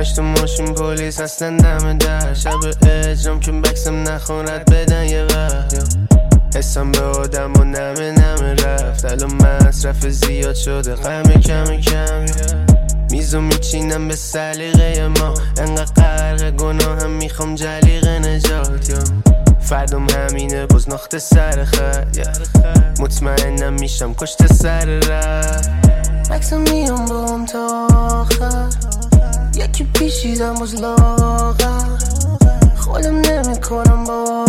همش تو ماشین پلیس اصلا دم در شب اجرام که بکسم نخوند بدن یه وقت حسم به آدم و نمه رفت الان مصرف زیاد شده غم کم میزو میچینم به سلیقه ما انقدر غرق گناه هم میخوام جلیق نجات فردم همینه باز ناخته سر خط مطمئنم میشم کشت سر رفت مکسم میام با هم تا آخر یکی پیشیدم باز لاغر خودم نمی کنم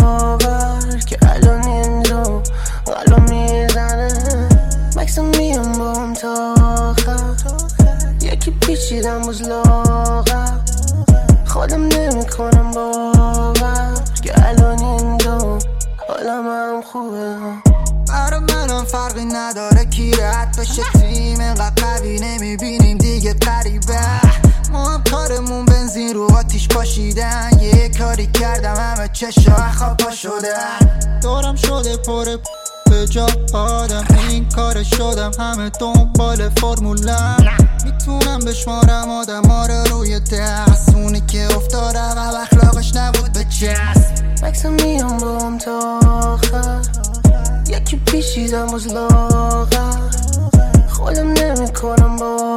باور که الان اینجا قلبم میزنه مکسم میام با هم تا آخر یکی پیچیدم باز لاغر خودم نمی کنم باور که الان اینجا حالم هم خوبه برا منم فرقی نداره کی رد بشه تیم انقدر قوی نمیبینیم دیگه قریبه ما هم کارمون بنزین رو آتیش پاشیدن یه کاری کردم همه چشا خواب پا شدن دورم شده پر به جا آدم این کار شدم همه دنبال فرمولم میتونم بشمارم آدم ها رو روی دست اونی که افتادم و اخلاقش نبود به چست مکسم میام با هم تا آخر یکی پیشیدم از لاغر خودم نمی کنم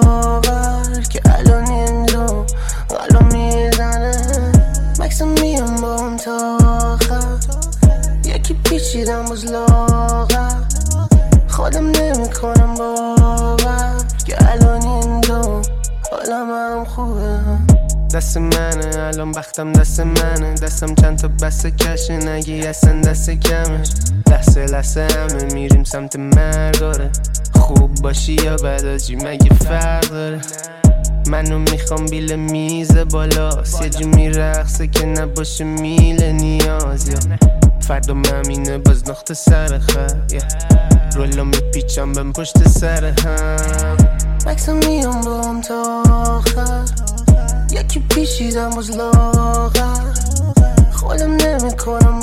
باور که الان اینجا قلبم میزنه مکسم میام با هم تا آخر یکی پیچیدم از لاغر خودم نمی کنم باور که الان اینجا حالم هم خوبه دست منه الان بختم دست منه دستم چند تا بسته کشه نگی اصلا دست کمه لحظه همه میریم سمت مرگاره خوب باشی یا بداجی مگه فرق داره منو میخوام بیل میز بالاست یه جو میرقصه که نباشه میل نیاز یا فردم همینه باز ناخته سر خط رولا میپیچم بهم پشت سر هم مکسم میام با هم تا آخر یکی پیشیدم از لاغر خودم نمی کنم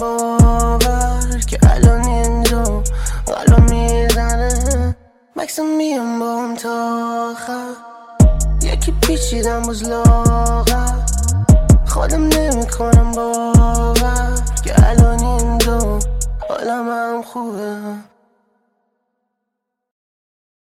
باور که الان اینجا قلبم میزنه مکسم میام با هم تا آخر یکی پیچیدم از لاغر خودم نمی کنم باور که الان اینجا حالم هم خوبه